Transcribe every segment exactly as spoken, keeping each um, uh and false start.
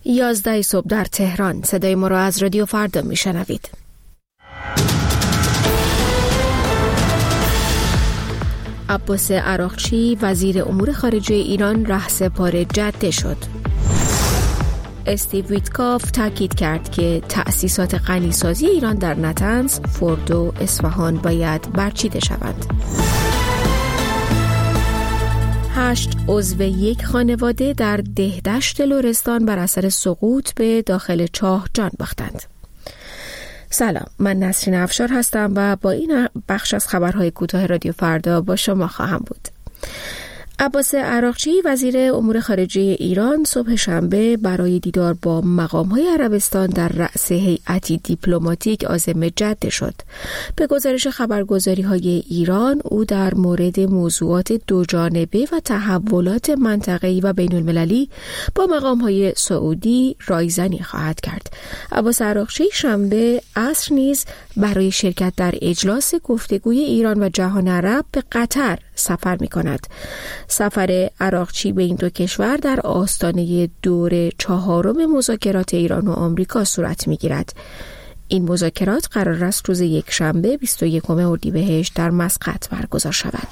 یازده صبح در تهران. صدای ما را از رادیو فردا میشنوید. عباس عراقچی وزیر امور خارجه ایران رهسپار جده شد. استیو ویتکاف تاکید کرد که تأسیسات غنیسازی ایران در نطنز، فردو و اصفهان باید برچیده شوند. هشت عضو یک خانواده در دهدشت لرستان بر اثر سقوط به داخل چاه جان باختند. سلام، من نسرین افشار هستم و با این بخش از خبرهای کوتاه رادیو فردا با شما خواهم بود. عباس عراقچی وزیر امور خارجه ایران صبح شنبه برای دیدار با مقام‌های عربستان در رأس هیئتی دیپلماتیک عازم جده شد. به گزارش خبرگزاری‌های ایران، او در مورد موضوعات دوجانبه و تحولات منطقه‌ای و بین‌المللی با مقام‌های سعودی رایزنی خواهد کرد. عباس عراقچی شنبه عصر نیز برای شرکت در اجلاس گفتگوی ایران و جهان عرب به قطر سفر می‌کند. سفر عراقچی به این دو کشور در آستانه دور چهارم مذاکرات ایران و آمریکا صورت می‌گیرد. این مذاکرات قرار است روز یکشنبه بیست و یکم اردیبهشت در مسقط برگزار شود.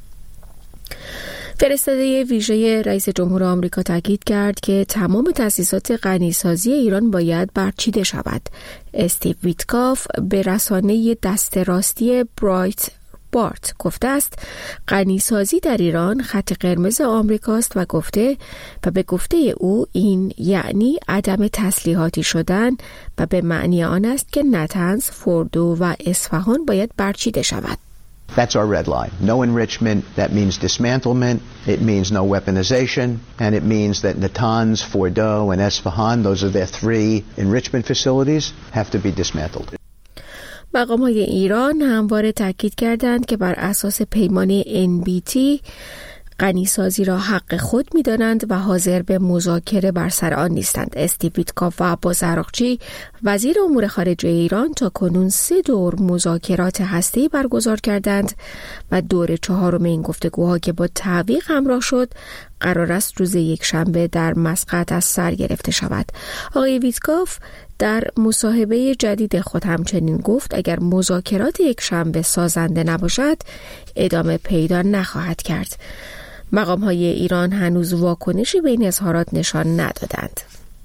فرستاده ویژه رئیس جمهور آمریکا تاکید کرد که تمام تأسیسات غنیسازی ایران باید برچیده شود. استیو ویتکاف به رسانه دست راستی برایت بارت گفته است غنیسازی در ایران خط قرمز آمریکاست و گفته و به گفته او این یعنی عدم تسلیحاتی شدن و به معنی آن است که نطنز، فردو و اصفهان باید برچیده شود. That's our red line. No enrichment. That means dismantlement. It means no weaponization. And it means that Natanz, Fordo, and Esfahan, those are their three enrichment facilities, have to be dismantled. مقام‌های ایران همواره تاکید کردند که بر اساس پیمان ان بی تی غنیسازی را حق خود می‌دانند و حاضر به مذاکره بر سر آن نیستند. استیو ویتکاف و عباس عراقچی وزیر امور خارجه ایران تا کنون سه دور مذاکرات هسته‌ای برگزار کردند و دور چهارم این گفتگوها که با تعویق همراه شد قرار است روز یکشنبه در مسقط از سر گرفته شود. آقای ویتکاف در مصاحبه جدید خود همچنین گفت اگر مذاکرات یکشنبه سازنده نباشد ادامه پیدا نخواهد کرد. مقام‌های ایران هنوز واکنشی به این اظهارات نشان ندادند.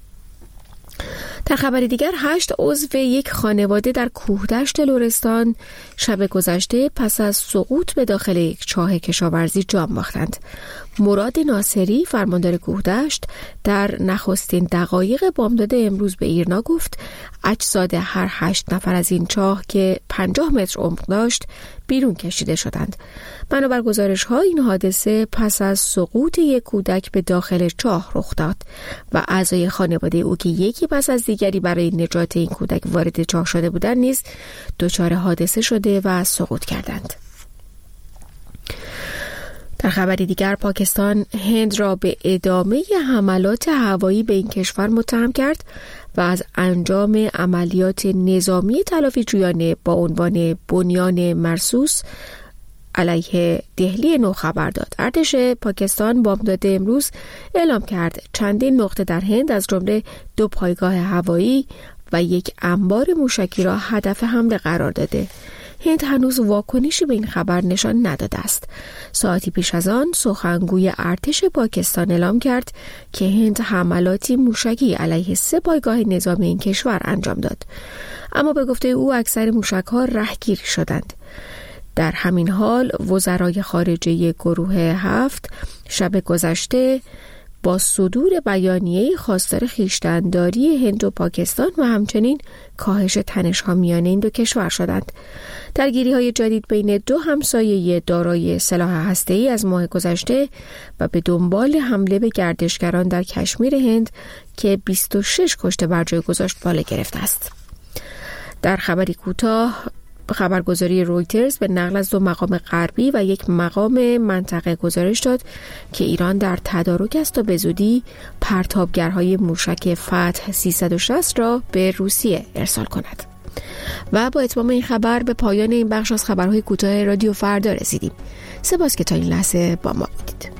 در خبر دیگر هشت عضو یک خانواده در کوهدشت لرستان شب گذشته پس از سقوط به داخل یک چاه کشاورزی جان باختند. مراد ناصری فرماندار کوهدشت در نخستین دقایق بامداد امروز به ایرنا گفت اجساد هر هشت نفر از این چاه که پنجاه متر عمق داشت بیرون کشیده شدند. بنابر گزارش ها این حادثه پس از سقوط یک کودک به داخل چاه رخ داد و اعضای خانواده او که یکی پس از دیگری برای نجات این کودک وارد چاه شده بودند نیز دچار حادثه شده و سقوط کردند. در خبری دیگر پاکستان هند را به ادامه حملات هوایی به این کشور متهم کرد و از انجام عملیات نظامی تلافیجویانه با عنوان بنیان مرصوص علیه دهلی نو خبر داد. ارتش پاکستان بامداد امروز اعلام کرد چندین نقطه در هند از جمله دو پایگاه هوایی و یک انبار موشکی را هدف حمله قرار داده. هند هنوز واکنشی به این خبر نشان نداده است. ساعتی پیش از آن سخنگوی ارتش پاکستان اعلام کرد که هند حملاتی موشکی علیه سه پایگاه نظامی این کشور انجام داد، اما به گفته او اکثر موشک‌ها رهگیر شدند. در همین حال وزرای خارجه گروه هفت شب گذشته با صدور بیانیه خواستار خویشتن‌داری هند و پاکستان و همچنین کاهش تنش‌ها میان این دو کشور شدند. درگیری‌های جدید بین دو همسایه دارای سلاح هسته‌ای از ماه گذشته و به دنبال حمله به گردشگران در کشمیر هند که بیست و شش کشته بر جای گذاشت بالا گرفته است. در خبری کوتاه خبرگزاری رویترز به نقل از دو مقام غربی و یک مقام منطقه گزارش داد که ایران در تدارک است تا به زودی پرتابگرهای موشک فتح سیصد و شصت را به روسیه ارسال کند. و با اتمام این خبر به پایان این بخش از خبرهای کوتاه رادیو فردا رسیدیم. سپاس که تا این لحظه با ما بودید.